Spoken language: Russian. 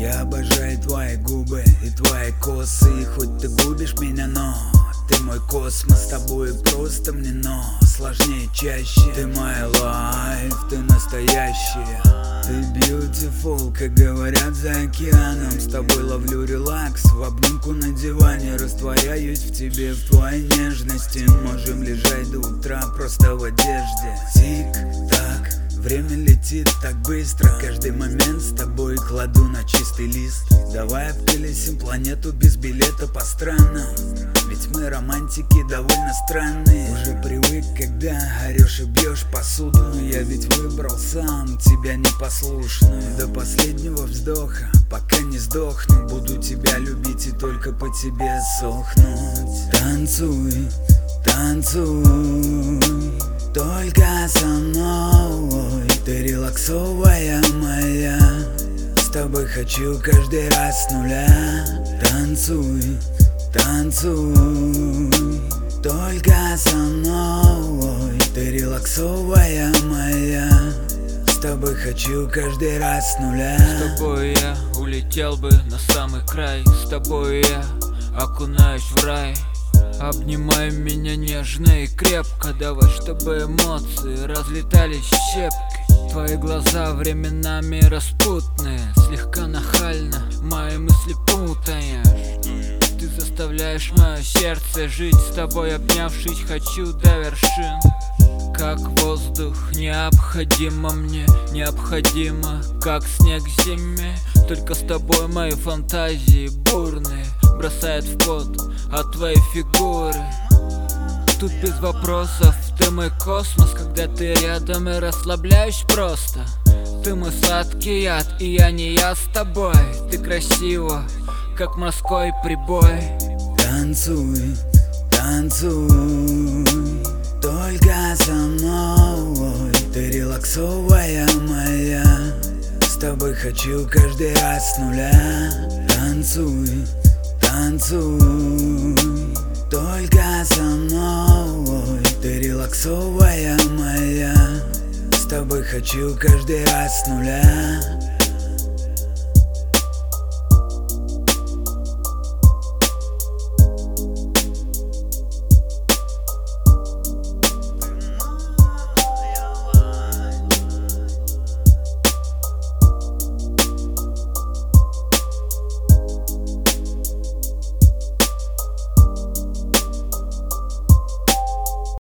Я обожаю твои губы и твои косы. И хоть ты губишь меня, но ты мой космос. С тобой просто мне, но сложнее чаще. Ты моя лайф, ты настоящая. Ты beautiful, как говорят за океаном. С тобой ловлю релакс, в обнимку на диване. Растворяюсь в тебе, в твоей нежности. Можем лежать до утра просто в одежде. Тик-так, время летит так быстро. Каждый момент с тобой кладу на чистый лист. Давай обколесим планету без билета по странам. Ведь мы романтики довольно странные. Уже привык, когда орешь и бьешь посуду. Но я ведь выбрал сам тебя непослушную. До последнего вздоха, пока не сдохну. Буду тебя любить и только по тебе сохнуть. Танцуй, танцуй, только со мной. Ты релаксовая моя. С тобой хочу каждый раз с нуля. Танцуй, танцуй, только со мной. Ты релаксовая моя. С тобой хочу каждый раз с нуля. С тобой я улетел бы на самый край. С тобой я окунаюсь в рай. Обнимай меня нежно и крепко. Давай, чтобы эмоции разлетались щепкой. Твои глаза временами распутные, слегка нахально мои мысли путаешь. Ты заставляешь мое сердце жить. С тобой обнявшись хочу до вершин. Как воздух необходимо мне, необходимо, как снег в зиме. Только с тобой мои фантазии бурные бросает в пот от твоей фигуры. Тут без вопросов, ты мой космос. Когда ты рядом, я расслабляюсь просто. Ты мой сладкий яд, и я не я с тобой. Ты красива, как морской прибой. Танцуй, танцуй, только со мной. Ты релаксовая моя. С тобой хочу каждый раз с нуля. Танцуй, танцуй, только со мной. Ты релаксовая моя. С тобой хочу каждый раз с нуля.